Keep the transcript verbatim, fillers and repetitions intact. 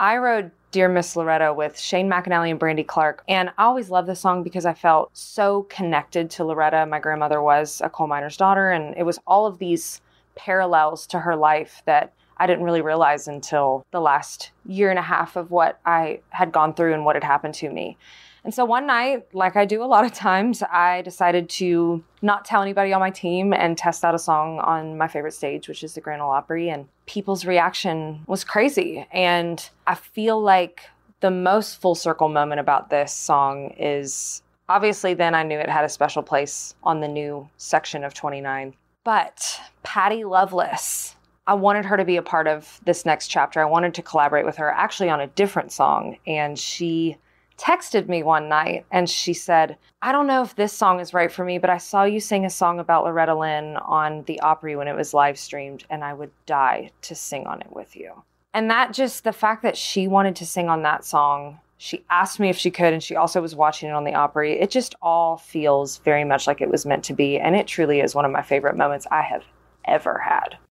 I wrote Dear Miss Loretta with Shane McAnally and Brandy Clark. And I always loved this song because I felt so connected to Loretta. My grandmother was a coal miner's daughter, and it was all of these parallels to her life that I didn't really realize until the last year and a half of what I had gone through and what had happened to me. And so one night, like I do a lot of times, I decided to not tell anybody on my team and test out a song on my favorite stage, which is the Grand Ole Opry. And people's reaction was crazy. And I feel like the most full circle moment about this song is obviously then I knew it had a special place on the new section of twenty-nine. But Patty Loveless, I wanted her to be a part of this next chapter. I wanted to collaborate with her actually on a different song. And she texted me one night and she said, I don't know if this song is right for me, but I saw you sing a song about Loretta Lynn on the Opry when it was live streamed, and I would die to sing on it with you. And that just, the fact that she wanted to sing on that song, she asked me if she could, and she also was watching it on the Opry. It just all feels very much like it was meant to be. And it truly is one of my favorite moments I have ever had.